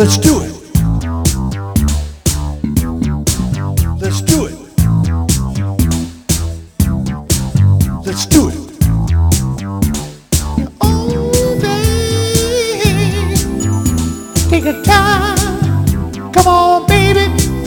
Let's do it. Let's do it. Let's do it. Oh, baby, take your time. Come on, baby.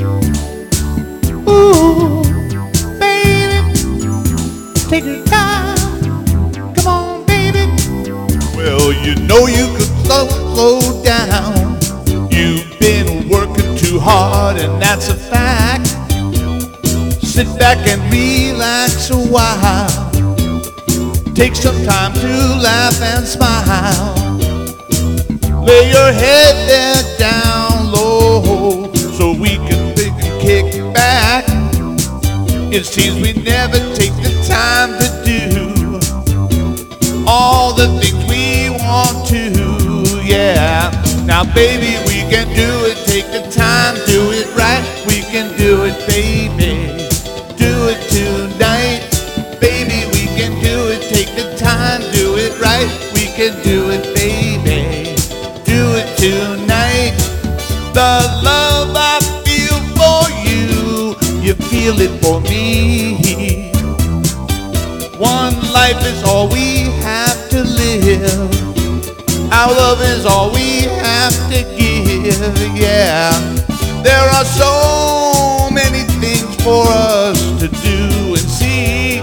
Ooh, baby, take your time. Come on, baby. Well, you know you could slow down. You've been working too hard, and that's a fact. Sit back and relax a while. Take some time to laugh and smile. Lay your head there down low so we can kick back. It seems we never take the time to do all the things we want to, yeah. Now baby, we can do it, take the time, do it right. We can do it, baby, do it tonight. Baby, we can do it, take the time, do it right. We can do it, baby, do it tonight. The love I feel for you, you feel it for me. One life is all we have to live. Our love is all we have to give, yeah. There are so many things for us to do and see.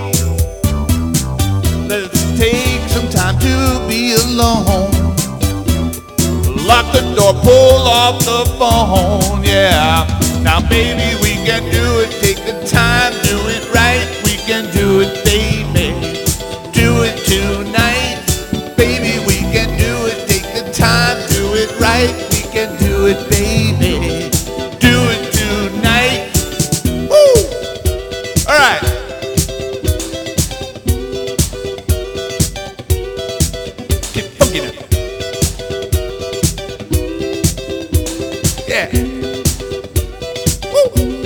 Let's take some time to be alone. Lock the door, pull off the phone, yeah. Now baby, we can do it, take the time, do it right. We can do it, baby, do it tonight. Baby, we can do it, take the time, do it right. We can do it, baby, do it tonight. Woo! All right. Get funky now. Yeah. Woo!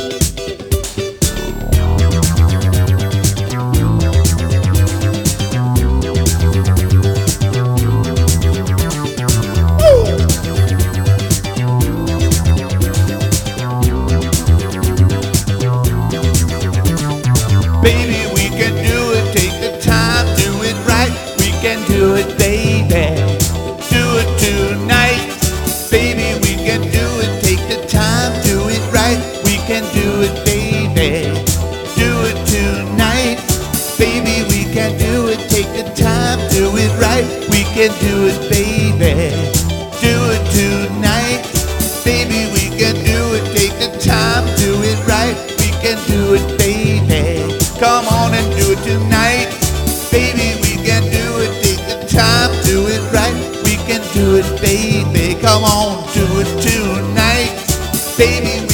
Baby, we can do it, take the time, do it right. We can do it, baby, do it tonight. Baby, we can do it, take the time, do it right. We can do it, baby, do it tonight. Baby, we can do it, take the time, do it right. We can do it, baby, do it tonight. Baby, we can do it, take the time, do it right. We can do it, baby. Come on and do it tonight. Baby, we can do it, take the time, do it right. We can do it, baby. Come on, do it tonight. Baby,